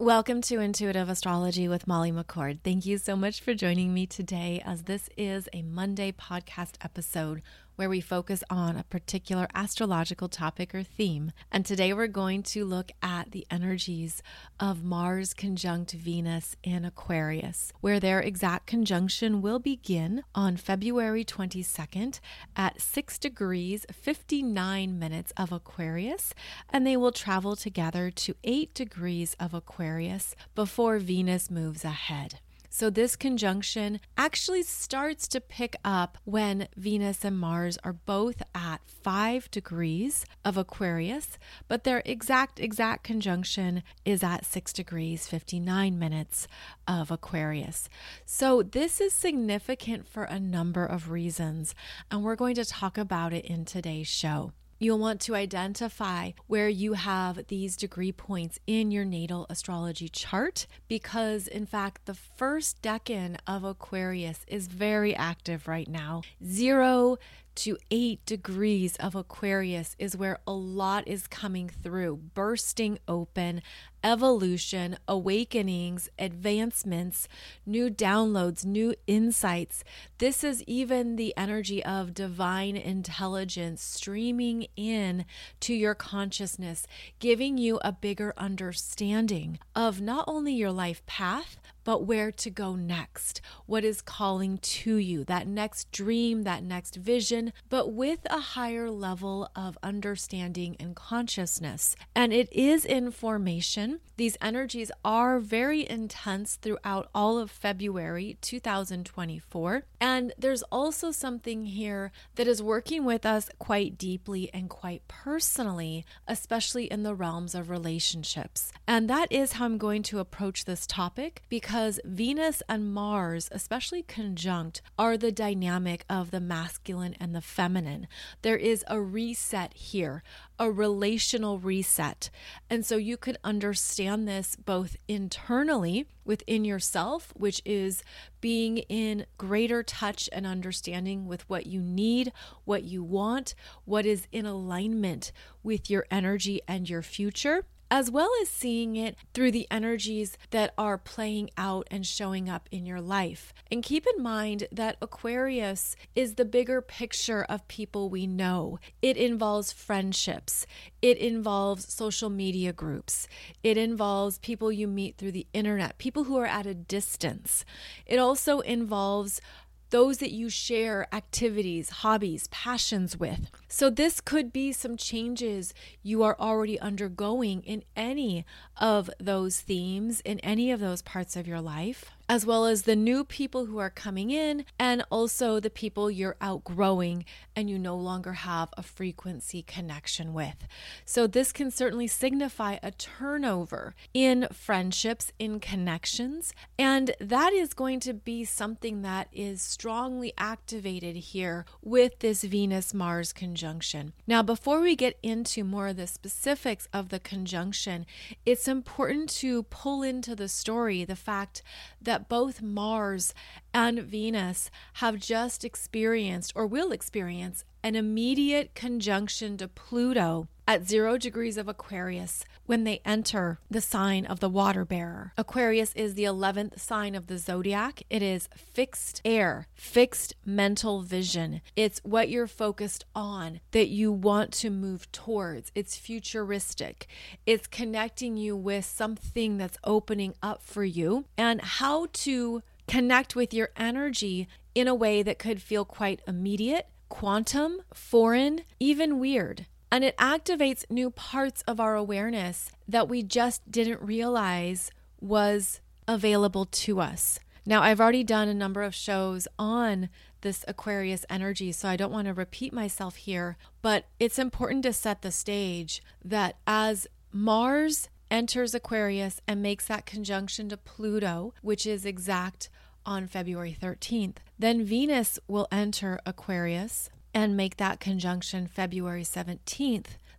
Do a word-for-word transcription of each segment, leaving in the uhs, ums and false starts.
Welcome to Intuitive Astrology with Molly McCord. Thank you so much for joining me today, as this is a Monday podcast episode where we focus on a particular astrological topic or theme. And today we're going to look at the energies of Mars conjunct Venus in Aquarius, where their exact conjunction will begin on February twenty-second at six degrees, fifty-nine minutes of Aquarius, and they will travel together to eight degrees of Aquarius before Venus moves ahead. So this conjunction actually starts to pick up when Venus and Mars are both at five degrees of Aquarius, but their exact, exact conjunction is at six degrees, fifty-nine minutes of Aquarius. So this is significant for a number of reasons, and we're going to talk about it in today's show. You'll want to identify where you have these degree points in your natal astrology chart, because in fact, the first decan of Aquarius is very active right now. Zero to eight degrees of Aquarius is where a lot is coming through, bursting open, evolution, awakenings, advancements, new downloads, new insights. This is even the energy of divine intelligence streaming in to your consciousness, giving you a bigger understanding of not only your life path, but where to go next, what is calling to you, that next dream, that next vision, but with a higher level of understanding and consciousness. And it is in formation. These energies are very intense throughout all of February two thousand twenty-four. And there's also something here that is working with us quite deeply and quite personally, especially in the realms of relationships. And that is how I'm going to approach this topic, because Venus and Mars, especially conjunct, are the dynamic of the masculine and the feminine. There is a reset here, a relational reset. And so you could understand this both internally within yourself, which is being in greater touch and understanding with what you need, what you want, what is in alignment with your energy and your future, as well as seeing it through the energies that are playing out and showing up in your life. And keep in mind that Aquarius is the bigger picture of people we know. It involves friendships. It involves social media groups. It involves people you meet through the internet, people who are at a distance. It also involves those that you share activities, hobbies, passions with. So this could be some changes you are already undergoing in any of those themes, in any of those parts of your life, as well as the new people who are coming in, and also the people you're outgrowing and you no longer have a frequency connection with. So this can certainly signify a turnover in friendships, in connections, and that is going to be something that is strongly activated here with this Venus-Mars conjunction. Now, before we get into more of the specifics of the conjunction, it's important to pull into the story the fact that both Mars and Venus have just experienced or will experience an immediate conjunction to Pluto at zero degrees of Aquarius when they enter the sign of the water bearer. Aquarius is the eleventh sign of the zodiac. It is fixed air, fixed mental vision. It's what you're focused on, that you want to move towards. It's futuristic. It's connecting you with something that's opening up for you, and how to connect with your energy in a way that could feel quite immediate, quantum, foreign, even weird. And it activates new parts of our awareness that we just didn't realize was available to us. Now, I've already done a number of shows on this Aquarius energy, so I don't want to repeat myself here, but it's important to set the stage that as Mars enters Aquarius and makes that conjunction to Pluto, which is exact on February thirteenth, then Venus will enter Aquarius and make that conjunction February seventeenth.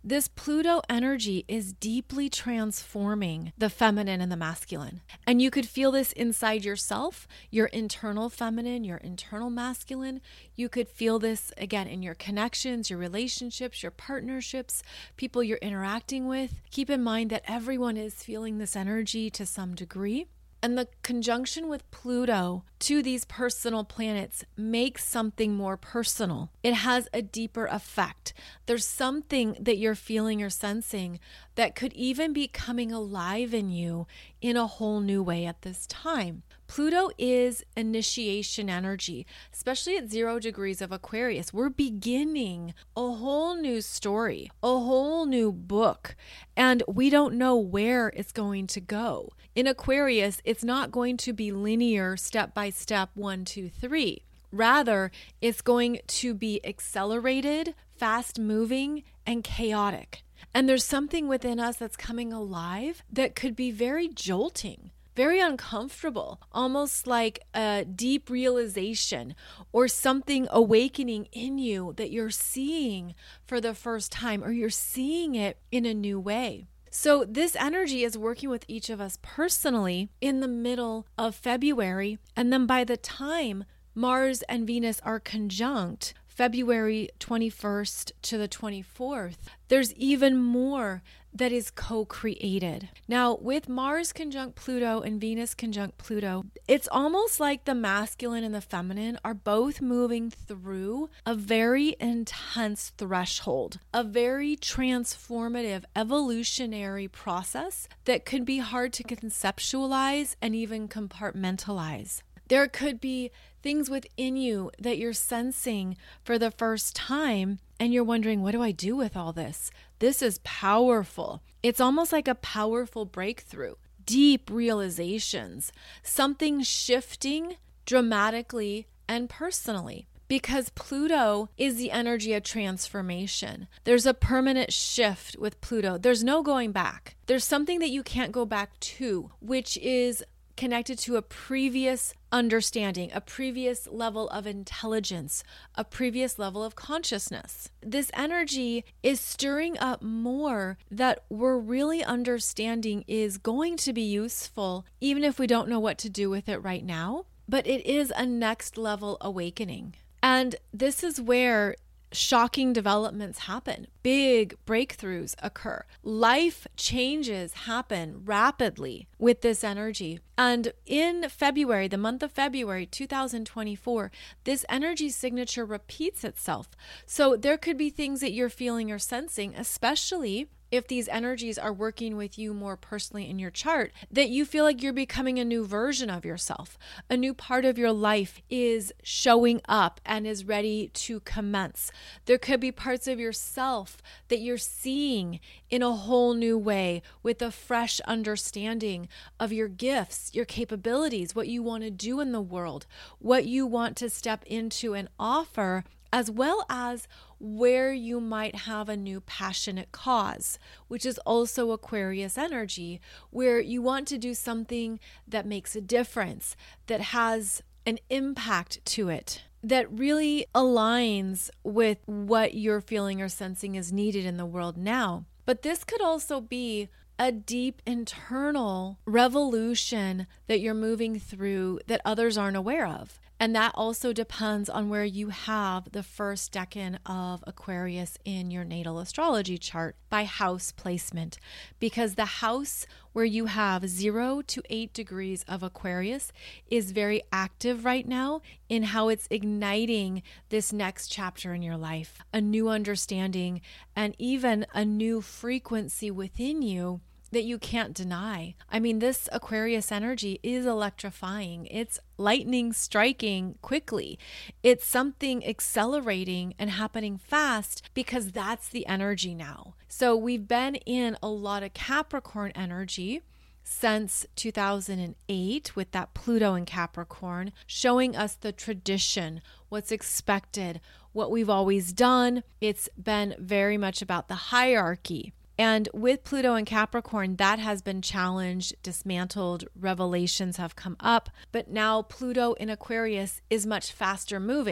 This Pluto energy is deeply transforming the feminine and the masculine. And you could feel this inside yourself, your internal feminine, your internal masculine. You could feel this again in your connections, your relationships, your partnerships, people you're interacting with. Keep in mind that everyone is feeling this energy to some degree. And the conjunction with Pluto to these personal planets makes something more personal. It has a deeper effect. There's something that you're feeling or sensing that could even be coming alive in you in a whole new way at this time. Pluto is initiation energy, especially at zero degrees of Aquarius. We're beginning a whole new story, a whole new book, and we don't know where it's going to go. In Aquarius, it's not going to be linear, step by step, one, two, three. Rather, it's going to be accelerated, fast moving, and chaotic. And there's something within us that's coming alive that could be very jolting, very uncomfortable, almost like a deep realization or something awakening in you that you're seeing for the first time, or you're seeing it in a new way. So this energy is working with each of us personally in the middle of February. And then by the time Mars and Venus are conjunct, February twenty-first to the twenty-fourth, there's even more that is co-created. Now, with Mars conjunct Pluto and Venus conjunct Pluto, it's almost like the masculine and the feminine are both moving through a very intense threshold, a very transformative, evolutionary process that could be hard to conceptualize and even compartmentalize. There could be things within you that you're sensing for the first time, and you're wondering, what do I do with all this? This is powerful. It's almost like a powerful breakthrough, deep realizations, something shifting dramatically and personally. Because Pluto is the energy of transformation. There's a permanent shift with Pluto. There's no going back. There's something that you can't go back to, which is connected to a previous understanding, a previous level of intelligence, a previous level of consciousness. This energy is stirring up more that we're really understanding is going to be useful, even if we don't know what to do with it right now. But it is a next level awakening. And this is where shocking developments happen. Big breakthroughs occur. Life changes happen rapidly with this energy. And in February, the month of February two thousand twenty-four, this energy signature repeats itself. So there could be things that you're feeling or sensing, especially if these energies are working with you more personally in your chart, that you feel like you're becoming a new version of yourself. A new part of your life is showing up and is ready to commence. There could be parts of yourself that you're seeing in a whole new way with a fresh understanding of your gifts, your capabilities, what you want to do in the world, what you want to step into and offer, as well as where you might have a new passionate cause, which is also Aquarius energy, where you want to do something that makes a difference, that has an impact to it, that really aligns with what you're feeling or sensing is needed in the world now. But this could also be a deep internal revolution that you're moving through that others aren't aware of. And that also depends on where you have the first decan of Aquarius in your natal astrology chart by house placement. Because the house where you have zero to eight degrees of Aquarius is very active right now in how it's igniting this next chapter in your life, a new understanding and even a new frequency within you that you can't deny. I mean, this Aquarius energy is electrifying. It's lightning striking quickly. It's something accelerating and happening fast because that's the energy now. So we've been in a lot of Capricorn energy since two thousand eight with that Pluto in Capricorn, showing us the tradition, what's expected, what we've always done. It's been very much about the hierarchy. And with Pluto in Capricorn, that has been challenged, dismantled, revelations have come up. But now Pluto in Aquarius is much faster moving.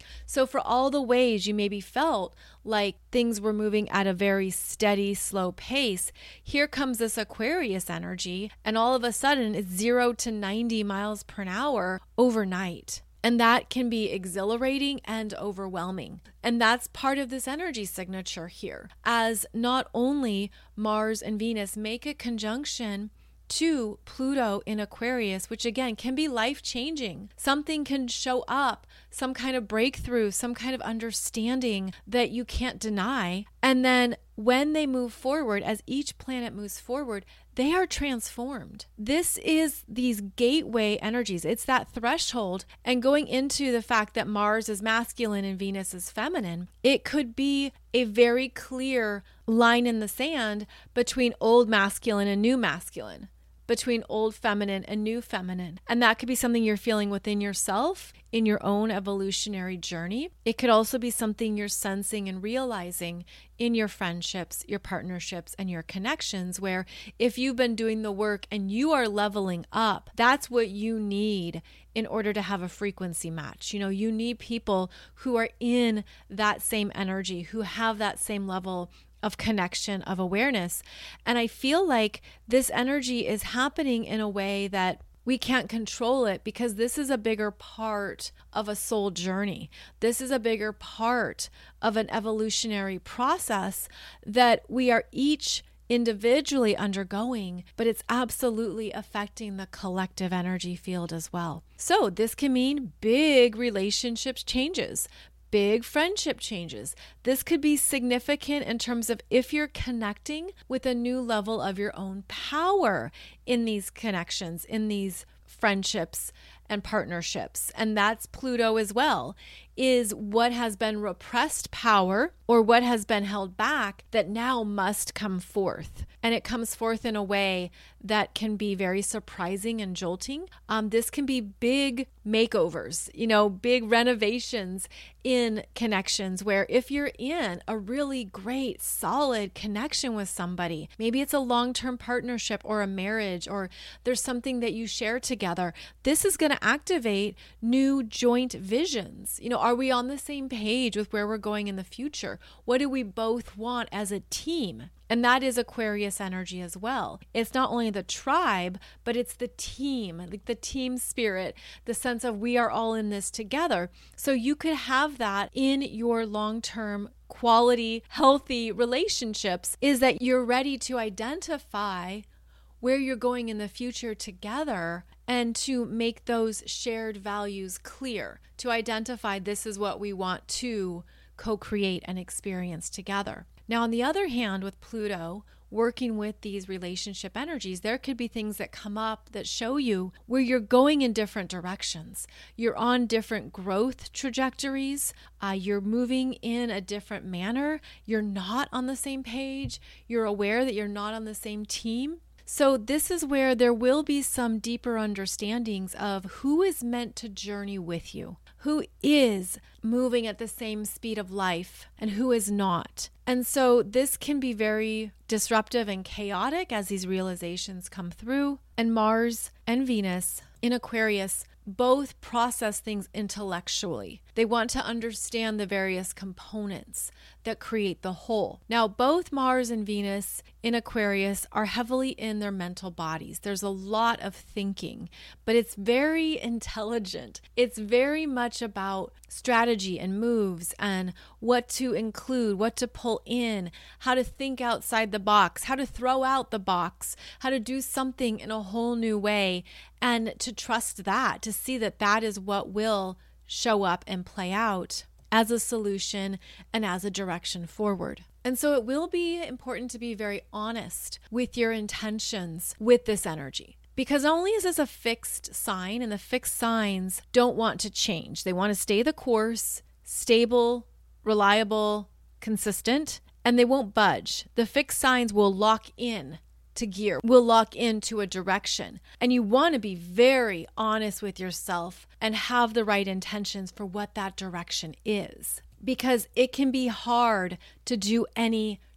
So for all the ways you maybe felt like things were moving at a very steady, slow pace, here comes this Aquarius energy, and all of a sudden it's zero to ninety miles per hour overnight. And that can be exhilarating and overwhelming. And that's part of this energy signature here, as not only Mars and Venus make a conjunction to Pluto in Aquarius, which again can be life-changing. Something can show up, some kind of breakthrough, some kind of understanding that you can't deny. And then when they move forward, as each planet moves forward, they are transformed. This is these gateway energies. It's that threshold. And going into the fact that Mars is masculine and Venus is feminine, it could be a very clear line in the sand between old masculine and new masculine, between old feminine and new feminine. And that could be something you're feeling within yourself in your own evolutionary journey. It could also be something you're sensing and realizing in your friendships, your partnerships, and your connections, where if you've been doing the work and you are leveling up, that's what you need in order to have a frequency match. You know, you need people who are in that same energy, who have that same level of connection, of awareness. And I feel like this energy is happening in a way that we can't control it, because this is a bigger part of a soul journey. This is a bigger part of an evolutionary process that we are each individually undergoing, but it's absolutely affecting the collective energy field as well. So this can mean big relationships changes, big friendship changes. This could be significant in terms of if you're connecting with a new level of your own power in these connections, in these friendships and partnerships. And that's Pluto as well, is what has been repressed power or what has been held back that now must come forth. And it comes forth in a way that can be very surprising and jolting. Um, this can be big makeovers, you know, big renovations in connections, where if you're in a really great, solid connection with somebody, maybe it's a long-term partnership or a marriage, or there's something that you share together, this is going to activate new joint visions. You know, are we on the same page with where we're going in the future? What do we both want as a team? And that is Aquarius energy as well. It's not only the tribe, but it's the team, like the team spirit, the sense of we are all in this together. So you could have that in your long-term quality, healthy relationships, is that you're ready to identify where you're going in the future together and to make those shared values clear, to identify this is what we want to co-create and experience together. Now, on the other hand, with Pluto working with these relationship energies, there could be things that come up that show you where you're going in different directions. You're on different growth trajectories. Uh, you're moving in a different manner. You're not on the same page. You're aware that you're not on the same team. So this is where there will be some deeper understandings of who is meant to journey with you, who is moving at the same speed of life and who is not. And so this can be very disruptive and chaotic as these realizations come through. And Mars and Venus in Aquarius both process things intellectually. They want to understand the various components that create the whole. Now, both Mars and Venus in Aquarius are heavily in their mental bodies. There's a lot of thinking, but it's very intelligent. It's very much about strategy and moves and what to include, what to pull in, how to think outside the box, how to throw out the box, how to do something in a whole new way, and to trust that, to see that that is what will show up and play out as a solution and as a direction forward. And so it will be important to be very honest with your intentions with this energy. Because not only is this a fixed sign, and the fixed signs don't want to change. They want to stay the course, stable, reliable, consistent, and they won't budge. The fixed signs will lock in to gear, will lock into a direction. And you want to be very honest with yourself and have the right intentions for what that direction is. Because it can be hard to do any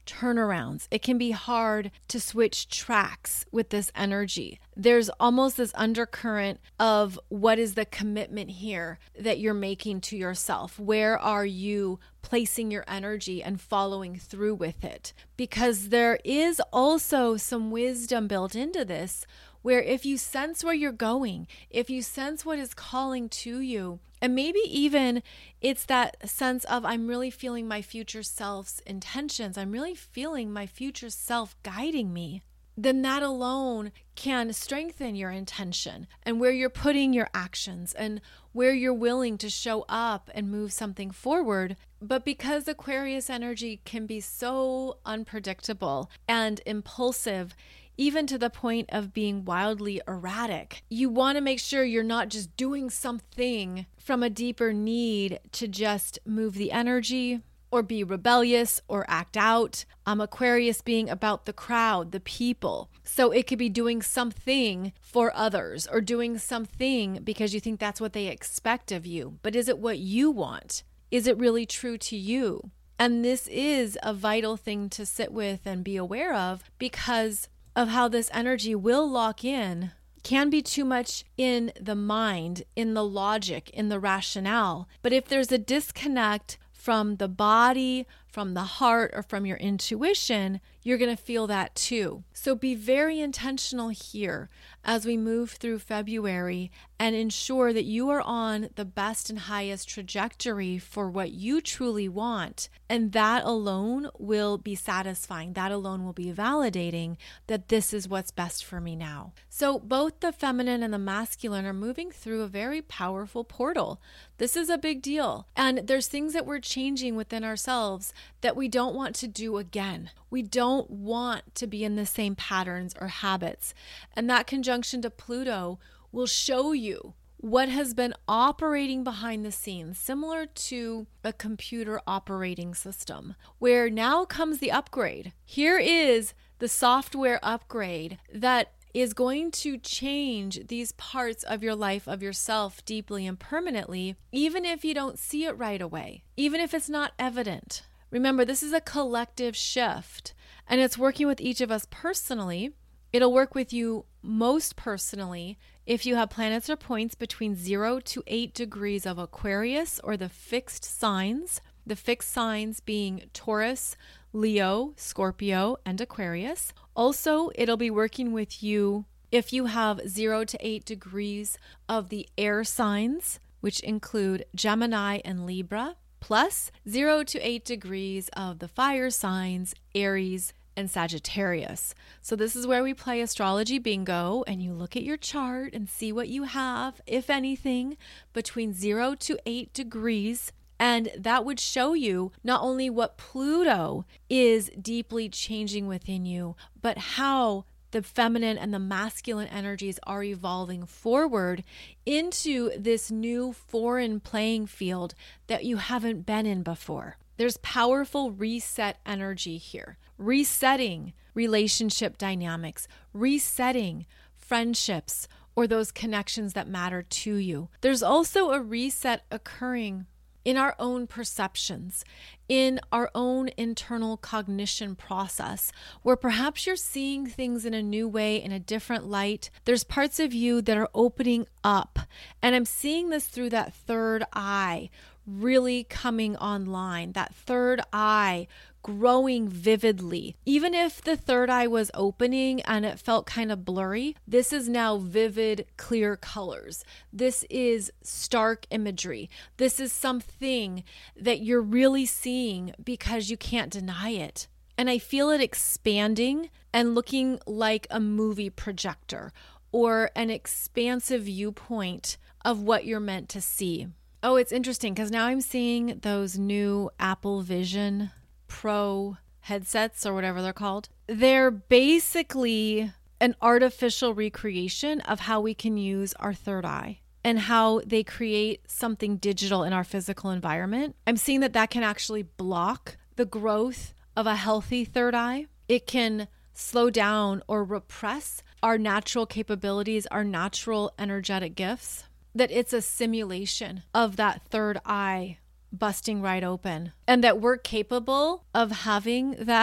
turnarounds. It can be hard to switch tracks with this energy. There's almost this undercurrent of what is the commitment here that you're making to yourself? Where are you placing your energy and following through with it? Because there is also some wisdom built into this, where if you sense where you're going, if you sense what is calling to you, and maybe even it's that sense of, I'm really feeling my future self's intentions, I'm really feeling my future self guiding me, then that alone can strengthen your intention and where you're putting your actions and where you're willing to show up and move something forward. But because Aquarius energy can be so unpredictable and impulsive, even to the point of being wildly erratic, you want to make sure you're not just doing something from a deeper need to just move the energy or be rebellious or act out. Um, Aquarius being about the crowd, the people. So it could be doing something for others or doing something because you think that's what they expect of you. But is it what you want? Is it really true to you? And this is a vital thing to sit with and be aware of, because of how this energy will lock in, can be too much in the mind, in the logic, in the rationale. But if there's a disconnect from the body, from the heart, or from your intuition, you're going to feel that too. So be very intentional here as we move through February and ensure that you are on the best and highest trajectory for what you truly want. And that alone will be satisfying. That alone will be validating that this is what's best for me now. So both the feminine and the masculine are moving through a very powerful portal. This is a big deal. And there's things that we're changing within ourselves that we don't want to do again. We don't want to be in the same patterns or habits. And that conjunction to Pluto will show you what has been operating behind the scenes, similar to a computer operating system, where now comes the upgrade. Here is the software upgrade that is going to change these parts of your life, of yourself, deeply and permanently, even if you don't see it right away, even if it's not evident. Remember, this is a collective shift, and it's working with each of us personally. It'll work with you most personally if you have planets or points between zero to eight degrees of Aquarius, or the fixed signs, the fixed signs being Taurus, Leo, Scorpio, and Aquarius. Also, it'll be working with you if you have zero to eight degrees of the air signs, which include Gemini and Libra, plus zero to eight degrees of the fire signs, Aries and Sagittarius. So this is where we play astrology bingo, and you look at your chart and see what you have, if anything, between zero to eight degrees. And that would show you not only what Pluto is deeply changing within you, but how the feminine and the masculine energies are evolving forward into this new foreign playing field that you haven't been in before. There's powerful reset energy here, resetting relationship dynamics, resetting friendships or those connections that matter to you. There's also a reset occurring in our own perceptions, in our own internal cognition process, where perhaps you're seeing things in a new way, in a different light. There's parts of you that are opening up. And I'm seeing this through that third eye really coming online, that third eye growing vividly. Even if the third eye was opening and it felt kind of blurry, this is now vivid, clear colors. This is stark imagery. This is something that you're really seeing because you can't deny it. And I feel it expanding and looking like a movie projector or an expansive viewpoint of what you're meant to see. Oh, it's interesting because now I'm seeing those new Apple Vision Pro headsets or whatever they're called. They're basically an artificial recreation of how we can use our third eye and how they create something digital in our physical environment. I'm seeing that that can actually block the growth of a healthy third eye. It can slow down or repress our natural capabilities, our natural energetic gifts. That it's a simulation of that third eye busting right open, and that we're capable of having that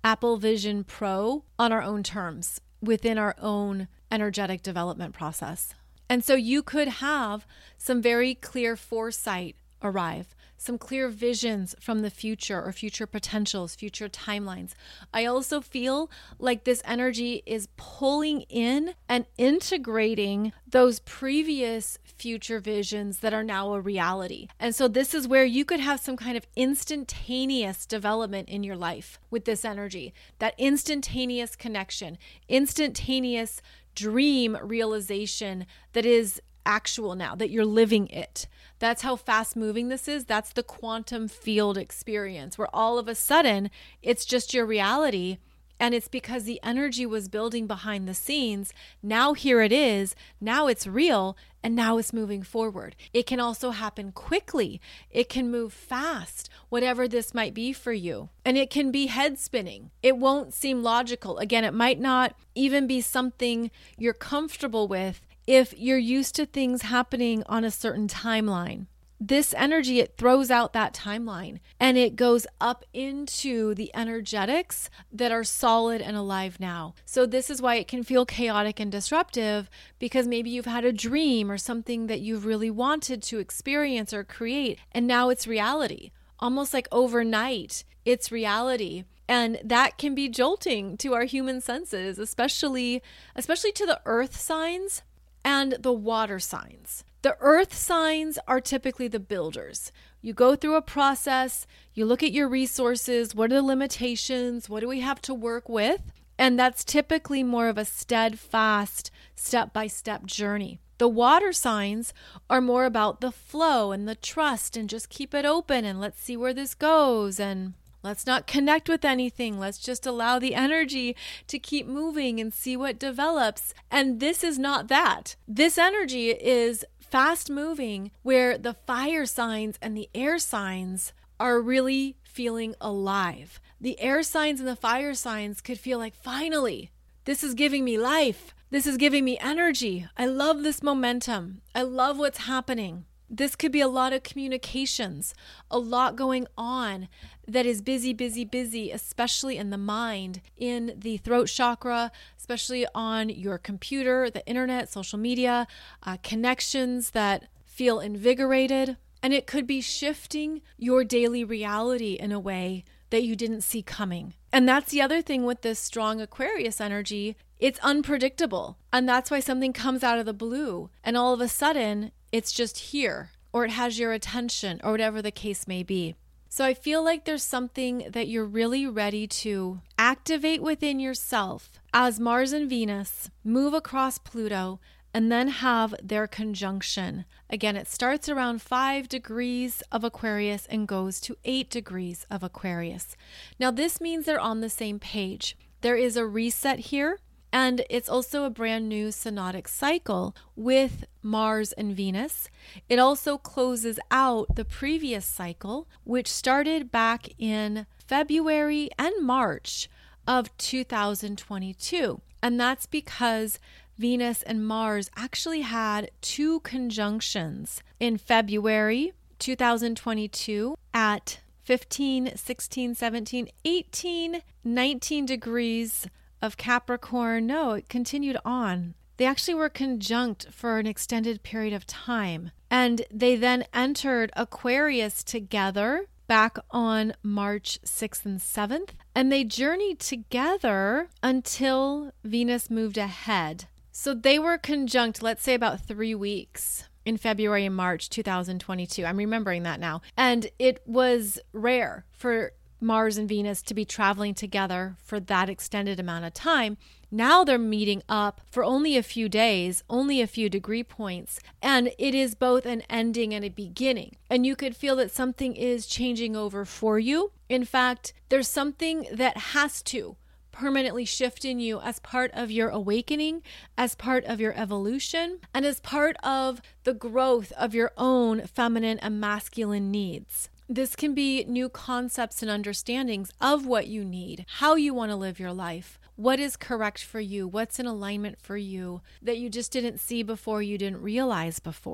Apple Vision Pro on our own terms within our own energetic development process. And so you could have some very clear foresight arrive, some clear visions from the future or future potentials, future timelines. I also feel like this energy is pulling in and integrating those previous future visions that are now a reality. And so this is where you could have some kind of instantaneous development in your life with this energy, that instantaneous connection, instantaneous dream realization that is actual now, that you're living it. That's how fast moving this is. That's the quantum field experience, where all of a sudden it's just your reality. And it's because the energy was building behind the scenes. Now here it is. Now it's real. And now it's moving forward. It can also happen quickly. It can move fast, whatever this might be for you. And it can be head spinning. It won't seem logical. Again, it might not even be something you're comfortable with if you're used to things happening on a certain timeline. This energy, it throws out that timeline and it goes up into the energetics that are solid and alive now. So this is why it can feel chaotic and disruptive, because maybe you've had a dream or something that you've really wanted to experience or create, and now it's reality. Almost like overnight, it's reality. And that can be jolting to our human senses, especially, especially to the earth signs and the water signs. The earth signs are typically the builders. You go through a process, you look at your resources, what are the limitations, what do we have to work with? And that's typically more of a steadfast, step-by-step journey. The water signs are more about the flow and the trust and just keep it open and let's see where this goes and let's not connect with anything. Let's just allow the energy to keep moving and see what develops. And this is not that. This energy is fast moving, where the fire signs and the air signs are really feeling alive. The air signs and the fire signs could feel like, finally, this is giving me life. This is giving me energy. I love this momentum. I love what's happening. This could be a lot of communications, a lot going on that is busy, busy, busy, especially in the mind, in the throat chakra, especially on your computer, the internet, social media, uh, connections that feel invigorated. And it could be shifting your daily reality in a way that you didn't see coming. And that's the other thing with this strong Aquarius energy. It's unpredictable. And that's why something comes out of the blue and all of a sudden it's just here, or it has your attention, or whatever the case may be. So I feel like there's something that you're really ready to activate within yourself as Mars and Venus move across Pluto and then have their conjunction. Again, it starts around five degrees of Aquarius and goes to eight degrees of Aquarius. Now, this means they're on the same page. There is a reset here. And it's also a brand new synodic cycle with Mars and Venus. It also closes out the previous cycle, which started back in February and March of two thousand twenty-two. And that's because Venus and Mars actually had two conjunctions in February two thousand twenty-two at fifteen, sixteen, seventeen, eighteen, nineteen degrees of Capricorn. No, it continued on. They actually were conjunct for an extended period of time. And they then entered Aquarius together back on March sixth and seventh. And they journeyed together until Venus moved ahead. So they were conjunct, let's say about three weeks in February and March two thousand twenty-two. I'm remembering that now. And it was rare for Mars and Venus to be traveling together for that extended amount of time. Now they're meeting up for only a few days, only a few degree points, and it is both an ending and a beginning. And you could feel that something is changing over for you. In fact, there's something that has to permanently shift in you as part of your awakening, as part of your evolution, and as part of the growth of your own feminine and masculine needs. This can be new concepts and understandings of what you need, how you want to live your life, what is correct for you, what's in alignment for you that you just didn't see before, you didn't realize before.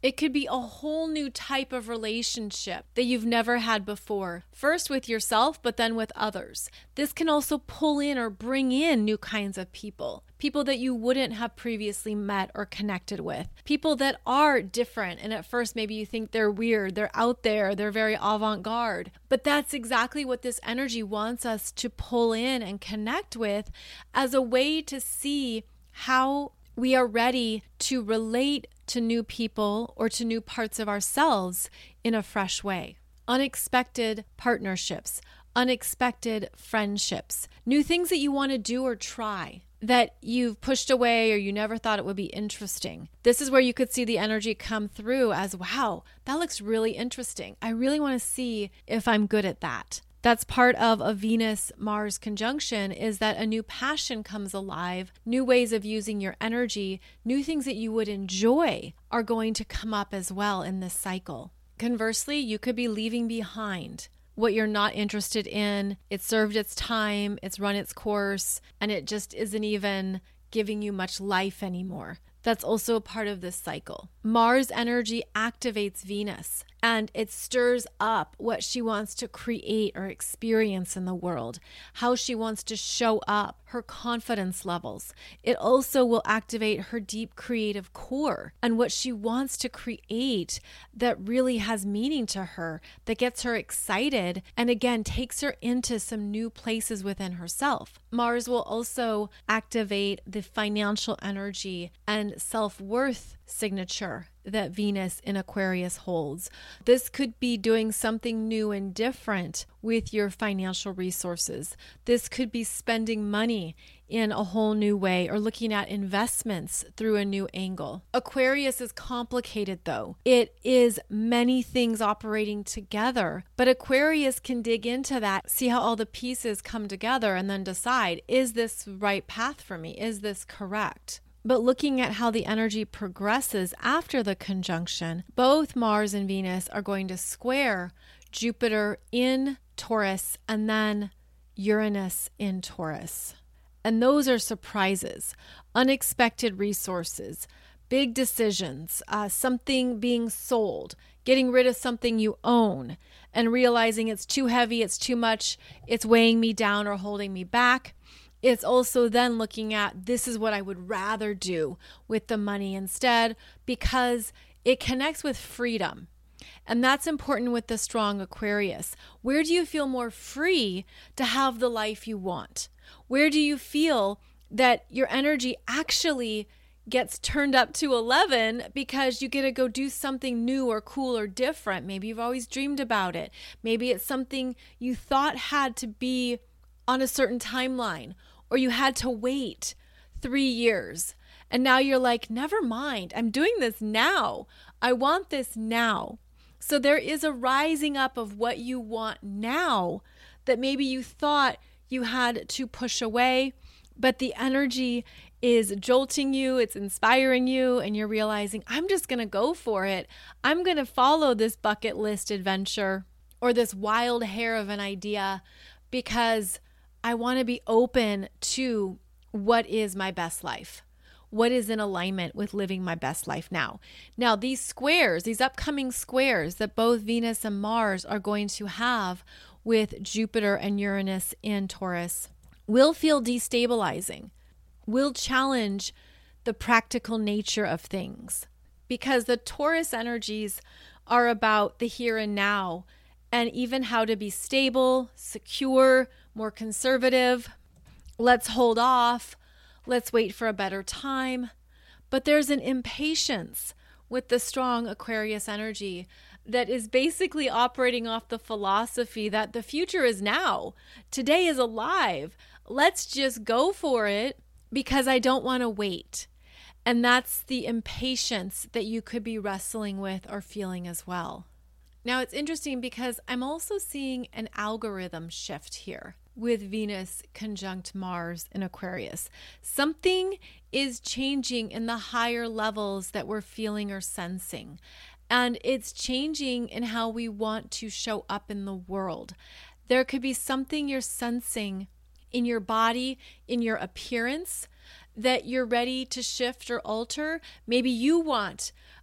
It could be a whole new type of relationship that you've never had before. First with yourself, but then with others. This can also pull in or bring in new kinds of people. People that you wouldn't have previously met or connected with. People that are different. And at first, maybe you think they're weird, they're out there, they're very avant-garde. But that's exactly what this energy wants us to pull in and connect with as a way to see how we are ready to relate to new people or to new parts of ourselves in a fresh way. Unexpected partnerships, unexpected friendships, new things that you want to do or try that you've pushed away or you never thought it would be interesting. This is where you could see the energy come through as, wow, that looks really interesting. I really want to see if I'm good at that. That's part of a Venus-Mars conjunction, is that a new passion comes alive, new ways of using your energy, new things that you would enjoy are going to come up as well in this cycle. Conversely, you could be leaving behind what you're not interested in. It served its time, it's run its course, and it just isn't even giving you much life anymore. That's also a part of this cycle. Mars energy activates Venus and it stirs up what she wants to create or experience in the world, how she wants to show up, her confidence levels. It also will activate her deep creative core and what she wants to create that really has meaning to her, that gets her excited and again takes her into some new places within herself. Mars will also activate the financial energy and self-worth signature that Venus in Aquarius holds. This could be doing something new and different with your financial resources. This could be spending money in a whole new way or looking at investments through a new angle. Aquarius is complicated though. It is many things operating together, but Aquarius can dig into that, see how all the pieces come together and then decide, is this the right path for me? Is this correct? But looking at how the energy progresses after the conjunction, both Mars and Venus are going to square Jupiter in Taurus and then Uranus in Taurus. And those are surprises, unexpected resources, big decisions, uh, something being sold, getting rid of something you own, and realizing it's too heavy, it's too much, it's weighing me down or holding me back. It's also then looking at, this is what I would rather do with the money instead, because it connects with freedom. And that's important with the strong Aquarius. Where do you feel more free to have the life you want? Where do you feel that your energy actually gets turned up to eleven because you get to go do something new or cool or different? Maybe you've always dreamed about it. Maybe it's something you thought had to be on a certain timeline, or you had to wait three years. And now you're like, never mind, I'm doing this now. I want this now. So there is a rising up of what you want now that maybe you thought you had to push away, but the energy is jolting you, it's inspiring you, and you're realizing, I'm just going to go for it. I'm going to follow this bucket list adventure or this wild hair of an idea because I want to be open to what is my best life. What is in alignment with living my best life now? Now, these squares, these upcoming squares that both Venus and Mars are going to have with Jupiter and Uranus in Taurus will feel destabilizing, will challenge the practical nature of things, because the Taurus energies are about the here and now and even how to be stable, secure, more conservative. Let's hold off. Let's wait for a better time. But there's an impatience with the strong Aquarius energy that is basically operating off the philosophy that the future is now. Today is alive. Let's just go for it because I don't want to wait. And that's the impatience that you could be wrestling with or feeling as well. Now, it's interesting because I'm also seeing an algorithm shift here with Venus conjunct Mars in Aquarius. Something is changing in the higher levels that we're feeling or sensing. And it's changing in how we want to show up in the world. There could be something you're sensing in your body, in your appearance, that you're ready to shift or alter. Maybe you want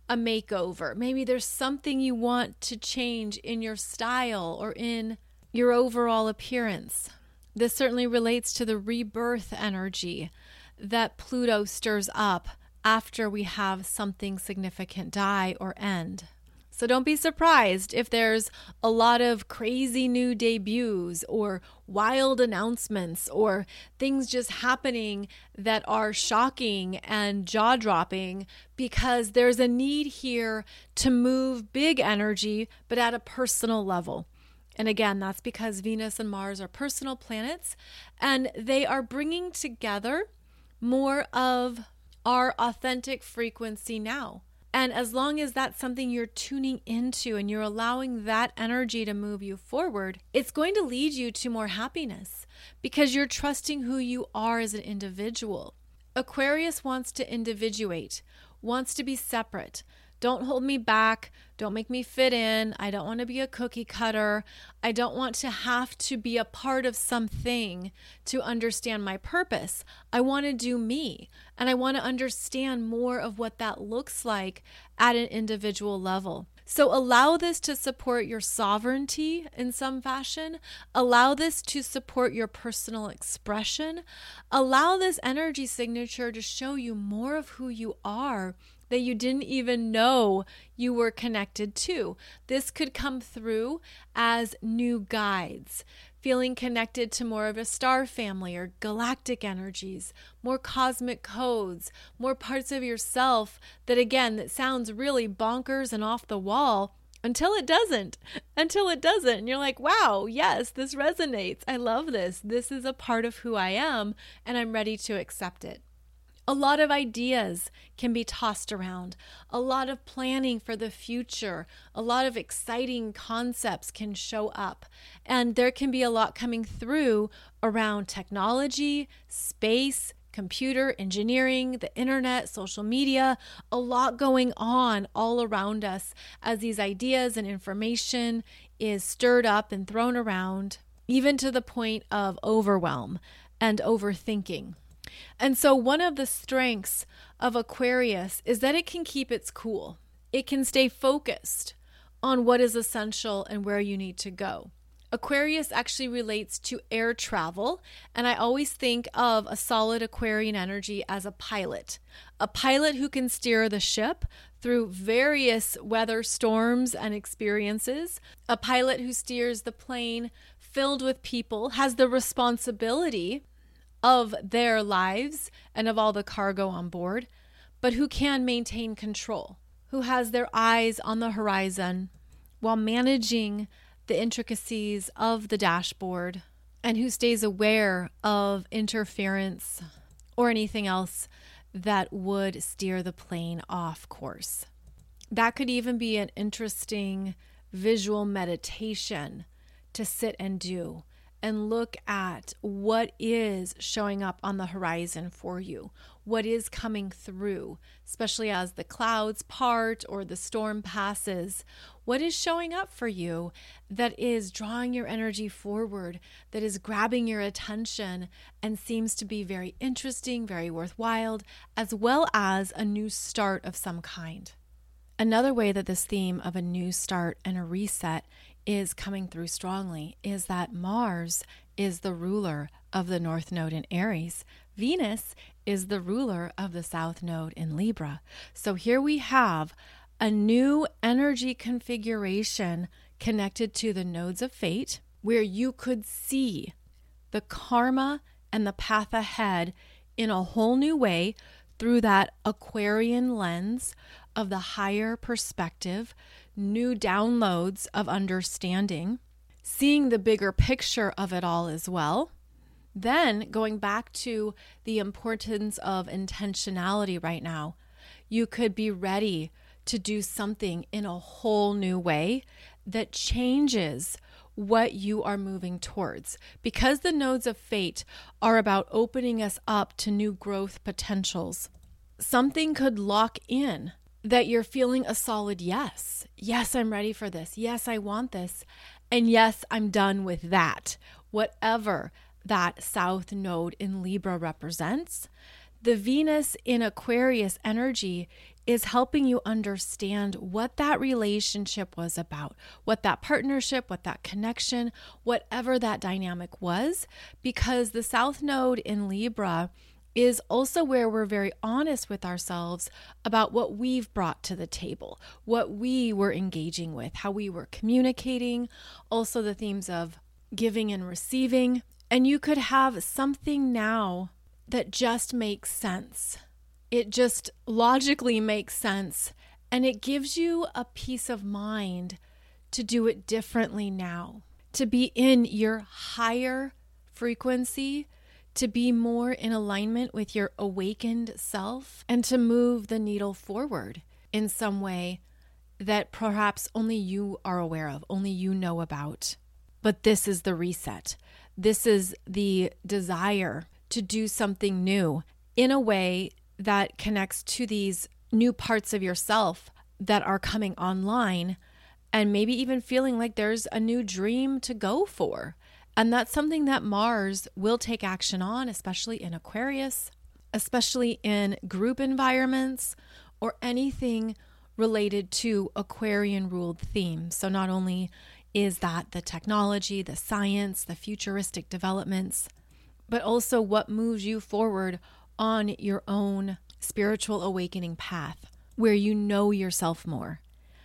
a makeover. Maybe there's something you want to change in your style or in your overall appearance. This certainly relates to the rebirth energy that Pluto stirs up after we have something significant die or end. So don't be surprised if there's a lot of crazy new debuts or wild announcements or things just happening that are shocking and jaw-dropping, because there's a need here to move big energy, but at a personal level. And again, that's because Venus and Mars are personal planets, and they are bringing together more of our authentic frequency now. And as long as that's something you're tuning into and you're allowing that energy to move you forward, it's going to lead you to more happiness because you're trusting who you are as an individual. Aquarius wants to individuate, wants to be separate. Don't hold me back. Don't make me fit in. I don't want to be a cookie cutter. I don't want to have to be a part of something to understand my purpose. I want to do me, and I want to understand more of what that looks like at an individual level. So allow this to support your sovereignty in some fashion. Allow this to support your personal expression. Allow this energy signature to show you more of who you are that you didn't even know you were connected to. This could come through as new guides, feeling connected to more of a star family or galactic energies, more cosmic codes, more parts of yourself that, again, that sounds really bonkers and off the wall until it doesn't, until it doesn't. And you're like, wow, yes, this resonates. I love this. This is a part of who I am, and I'm ready to accept it. A lot of ideas can be tossed around. A lot of planning for the future. A lot of exciting concepts can show up. And there can be a lot coming through around technology, space, computer, engineering, the internet, social media, a lot going on all around us as these ideas and information is stirred up and thrown around, even to the point of overwhelm and overthinking. And so one of the strengths of Aquarius is that it can keep its cool. It can stay focused on what is essential and where you need to go. Aquarius actually relates to air travel, and I always think of a solid Aquarian energy as a pilot. A pilot who can steer the ship through various weather storms and experiences. A pilot who steers the plane filled with people, has the responsibility of their lives and of all the cargo on board, but who can maintain control, who has their eyes on the horizon while managing the intricacies of the dashboard, and who stays aware of interference or anything else that would steer the plane off course. That could even be an interesting visual meditation to sit and do and look at what is showing up on the horizon for you, what is coming through, especially as the clouds part or the storm passes. What is showing up for you that is drawing your energy forward, that is grabbing your attention and seems to be very interesting, very worthwhile, as well as a new start of some kind. Another way that this theme of a new start and a reset is coming through strongly is that Mars is the ruler of the North Node in Aries. Venus is the ruler of the South Node in Libra. So here we have a new energy configuration connected to the nodes of fate, where you could see the karma and the path ahead in a whole new way through that Aquarian lens of the higher perspective, new downloads of understanding, seeing the bigger picture of it all as well. Then going back to the importance of intentionality right now, you could be ready to do something in a whole new way that changes what you are moving towards. Because the nodes of fate are about opening us up to new growth potentials, something could lock in that you're feeling a solid yes. Yes, I'm ready for this. Yes, I want this. And yes, I'm done with that. Whatever that South Node in Libra represents, the Venus in Aquarius energy is helping you understand what that relationship was about, what that partnership, what that connection, whatever that dynamic was, because the South Node in Libra is also where we're very honest with ourselves about what we've brought to the table, what we were engaging with, how we were communicating, also the themes of giving and receiving. And you could have something now that just makes sense. It just logically makes sense, and it gives you a peace of mind to do it differently now, to be in your higher frequency, to be more in alignment with your awakened self, and to move the needle forward in some way that perhaps only you are aware of, only you know about. But this is the reset. This is the desire to do something new in a way that connects to these new parts of yourself that are coming online, and maybe even feeling like there's a new dream to go for. And that's something that Mars will take action on, especially in Aquarius, especially in group environments or anything related to Aquarian ruled themes. So not only is that the technology, the science, the futuristic developments, but also what moves you forward on your own spiritual awakening path where you know yourself more.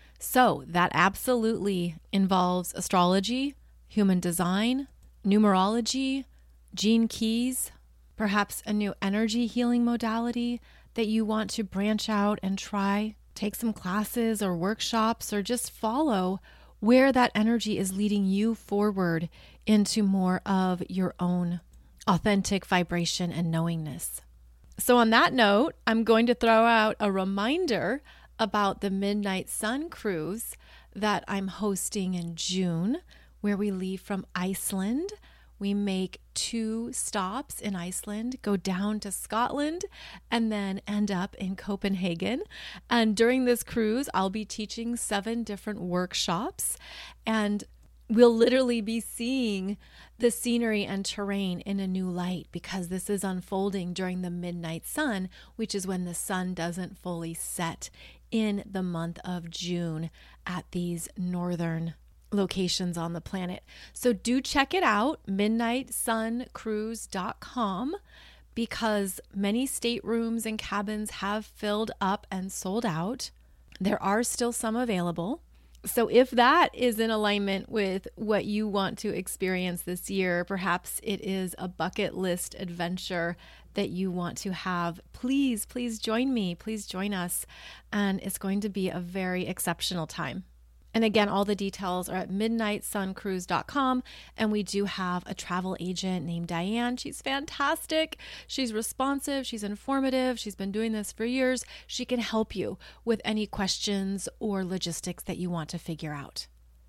So that absolutely involves astrology, human design, numerology, gene keys, perhaps a new energy healing modality that you want to branch out and try, take some classes or workshops, or just follow where that energy is leading you forward into more of your own authentic vibration and knowingness. So on that note, I'm going to throw out a reminder about the Midnight Sun Cruise that I'm hosting in June, where we leave from Iceland. We make two stops in Iceland, go down to Scotland, and then end up in Copenhagen. And during this cruise, I'll be teaching seven different workshops, and we'll literally be seeing the scenery and terrain in a new light, because this is unfolding during the midnight sun, which is when the sun doesn't fully set in the month of June at these northern locations on the planet. So do check it out, midnight sun cruise dot com, because many staterooms and cabins have filled up and sold out. There are still some available. So if that is in alignment with what you want to experience this year, perhaps it is a bucket list adventure that you want to have, please, please join me. Please join us. And it's going to be a very exceptional time. And again, all the details are at midnight sun cruise dot com. And we do have a travel agent named Diane. She's fantastic. She's responsive. She's informative. She's been doing this for years. She can help you with any questions or logistics that you want to figure out.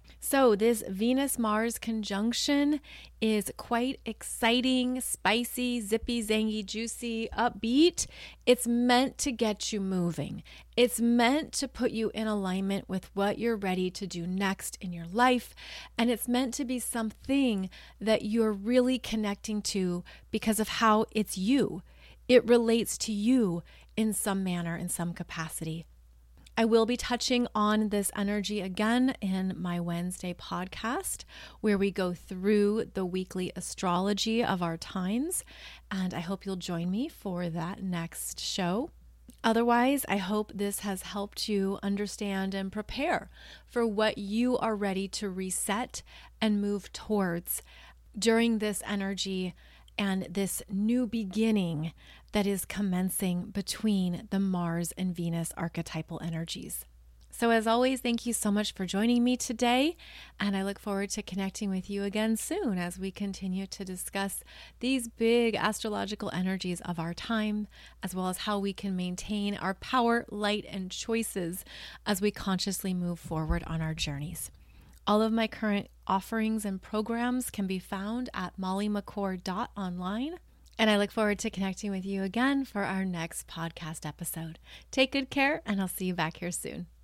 So this Venus-Mars conjunction is quite exciting, spicy, zippy, zangy, juicy, upbeat. It's meant to get you moving. It's meant to put you in alignment with what you're ready to do next in your life. And it's meant to be something that you're really connecting to because of how it's you. It relates to you in some manner, in some capacity. I will be touching on this energy again in my Wednesday podcast, where we go through the weekly astrology of our times, and I hope you'll join me for that next show. Otherwise, I hope this has helped you understand and prepare for what you are ready to reset and move towards during this energy and this new beginning that is commencing between the Mars and Venus archetypal energies. So as always, thank you so much for joining me today, and I look forward to connecting with you again soon as we continue to discuss these big astrological energies of our time, as well as how we can maintain our power, light, and choices as we consciously move forward on our journeys. All of my current offerings and programs can be found at molly mccord dot online. And I look forward to connecting with you again for our next podcast episode. Take good care, and I'll see you back here soon.